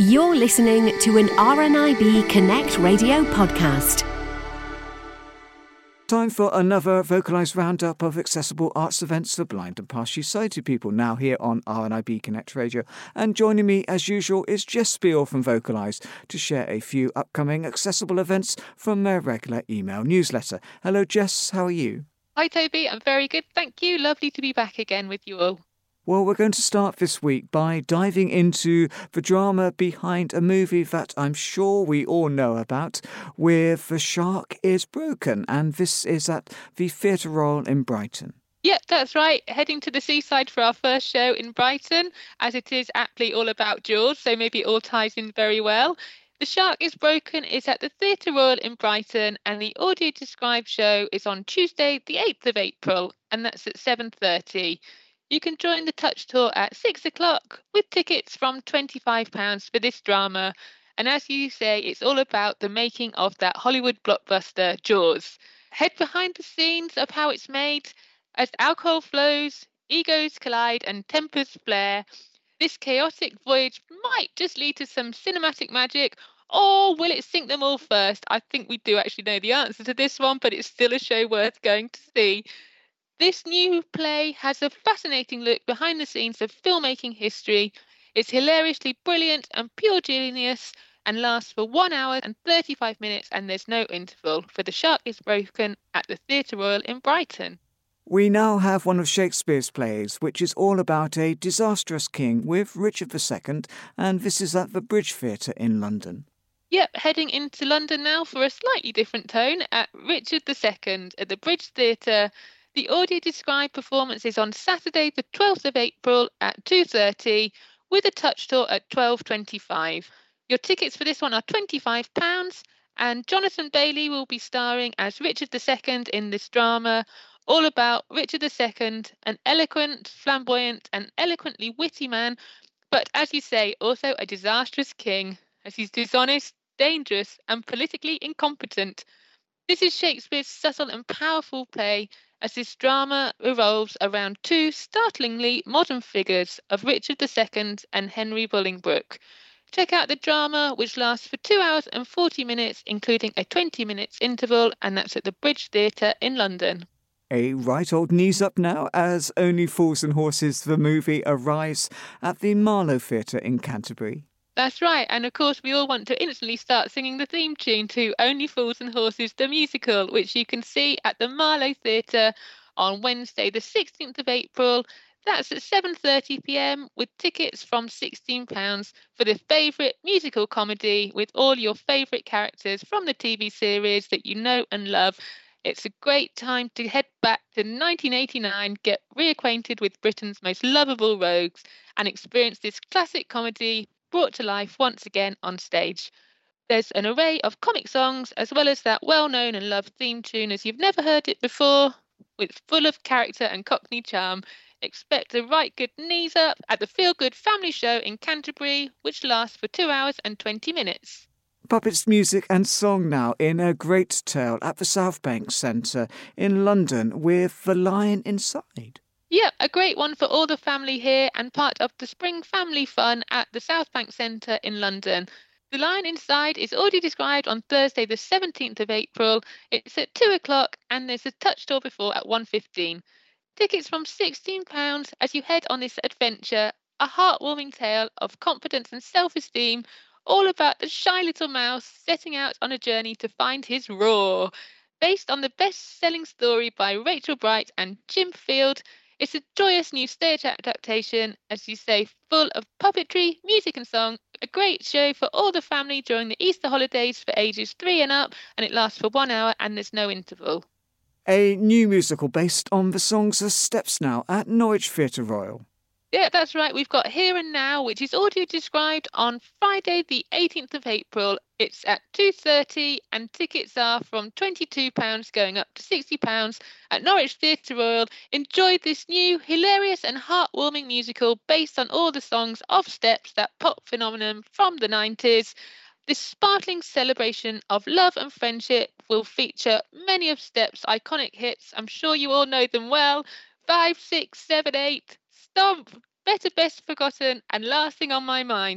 You're listening to an RNIB Connect radio podcast. Time for another vocalised roundup of accessible arts events for blind and partially sighted people, now here on RNIB Connect Radio. And joining me, as usual, is Jess Spiel from Vocalise to share a few upcoming accessible events from their regular email newsletter. Hello, Jess. How are you? Hi, Toby. I'm very good. Thank you. Lovely to be back again with you all. Well, we're going to start this week by diving into the drama behind a movie that I'm sure we all know about, where The Shark is Broken, and this is at the Theatre Royal in Brighton. Yep, that's right. Heading to the seaside for our first show in Brighton, as it is aptly all about Jaws, so maybe it all ties in very well. The Shark is Broken is at the Theatre Royal in Brighton, and the audio described show is on Tuesday, the 8th of April, and that's at 7:30. You can join the Touch Tour at 6 o'clock with tickets from £25 for this drama. And as you say, it's all about the making of that Hollywood blockbuster, Jaws. Head behind the scenes of how it's made. As alcohol flows, egos collide and tempers flare, this chaotic voyage might just lead to some cinematic magic, or will it sink them all first? I think we do actually know the answer to this one, but it's still a show worth going to see. This new play has a fascinating look behind the scenes of filmmaking history. It's hilariously brilliant and pure genius and lasts for 1 hour and 35 minutes, and there's no interval. For The Shark is Broken at the Theatre Royal in Brighton. We now have one of Shakespeare's plays, which is all about a disastrous king with Richard II, and this is at the Bridge Theatre in London. Yep, heading into London now for a slightly different tone at Richard II at the Bridge Theatre. The audio described performance is on Saturday, the 12th of April at 2:30, with a touch tour at 12:25. Your tickets for this one are £25, and Jonathan Bailey will be starring as Richard II in this drama, all about Richard II, an eloquent, flamboyant, and eloquently witty man, but as you say, also a disastrous king, as he's dishonest, dangerous, and politically incompetent. This is Shakespeare's subtle and powerful play, as this drama revolves around two startlingly modern figures of Richard II and Henry Bolingbroke. Check out the drama, which lasts for 2 hours and 40 minutes, including a 20 minutes interval, and that's at the Bridge Theatre in London. A right old knees up now, as Only Fools and Horses the movie arrives at the Marlow Theatre in Canterbury. That's right, and of course we all want to instantly start singing the theme tune to Only Fools and Horses the musical, which you can see at the Marlow Theatre on Wednesday the 16th of April. That's at 7:30pm with tickets from £16 for the favourite musical comedy with all your favourite characters from the TV series that you know and love. It's a great time to head back to 1989, get reacquainted with Britain's most lovable rogues, and experience this classic comedy brought to life once again on stage. There's an array of comic songs as well as that well-known and loved theme tune as you've never heard it before, with full of character and Cockney charm. Expect a right good knees up at the Feel Good Family Show in Canterbury, which lasts for 2 hours and 20 minutes. Puppets, music and song now in A Great Tale at the South Bank Centre in London with The Lion Inside. Yep, a great one for all the family here and part of the Spring Family Fun at the South Bank Centre in London. The Lion Inside is already described on Thursday the 17th of April. It's at 2 o'clock and there's a touch tour before at 1:15. Tickets from £16 as you head on this adventure, a heartwarming tale of confidence and self-esteem, all about the shy little mouse setting out on a journey to find his roar. Based on the best-selling story by Rachel Bright and Jim Field, it's a joyous new stage adaptation, as you say, full of puppetry, music and song. A great show for all the family during the Easter holidays for ages 3 and up, and it lasts for 1 hour and there's no interval. A new musical based on the songs of Steps now at Norwich Theatre Royal. Yeah, that's right. We've got Here and Now, which is audio described on Friday the 18th of April. It's at 2:30 and tickets are from £22 going up to £60 at Norwich Theatre Royal. Enjoy this new, hilarious and heartwarming musical based on all the songs of Steps, that pop phenomenon from the 90s. This sparkling celebration of love and friendship will feature many of Steps' iconic hits. I'm sure you all know them well. 5, 6, 7, 8, Stomp, Better Best Forgotten, and Lasting on My Mind.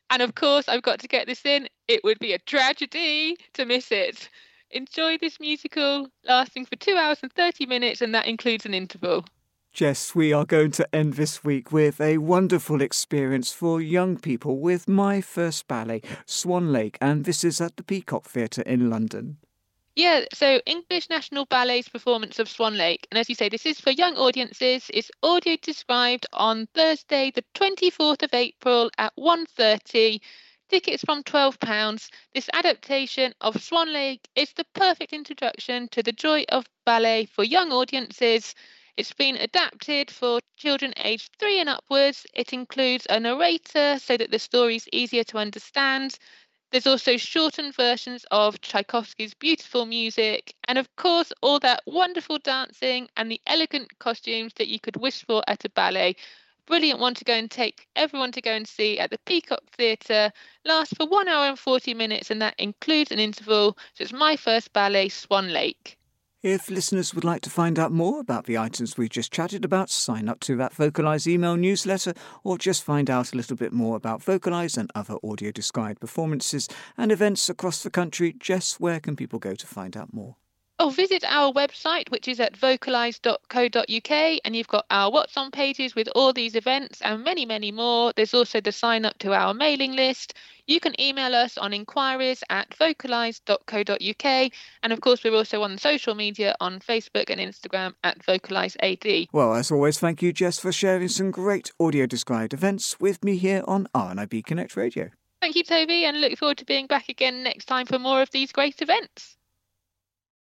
And of course, I've got to get this in. It would be a tragedy to miss it. Enjoy this musical lasting for 2 hours and 30 minutes, and that includes an interval. Jess, we are going to end this week with a wonderful experience for young people with my first ballet, Swan Lake, and this is at the Peacock Theatre in London. Yeah, so English National Ballet's performance of Swan Lake. And as you say, this is for young audiences. It's audio described on Thursday, the 24th of April at 1:30. Tickets from £12. This adaptation of Swan Lake is the perfect introduction to the joy of ballet for young audiences. It's been adapted for children aged 3 and upwards. It includes a narrator so that the story is easier to understand. There's also shortened versions of Tchaikovsky's beautiful music, and of course, all that wonderful dancing and the elegant costumes that you could wish for at a ballet. Brilliant one to go and take everyone to go and see at the Peacock Theatre. Lasts for 1 hour and 40 minutes, and that includes an interval. So it's my first ballet, Swan Lake. If listeners would like to find out more about the items we just chatted about, sign up to that Vocalise email newsletter, or just find out a little bit more about Vocalise and other audio-described performances and events across the country. Jess, where can people go to find out more? Oh, visit our website, which is at vocalise.co.uk, and you've got our What's On pages with all these events and many, many more. There's also the sign up to our mailing list. You can email us on inquiries at vocalise.co.uk. And of course, we're also on social media on Facebook and Instagram at VocaliseAD. Well, as always, thank you, Jess, for sharing some great audio-described events with me here on RNIB Connect Radio. Thank you, Toby, and look forward to being back again next time for more of these great events.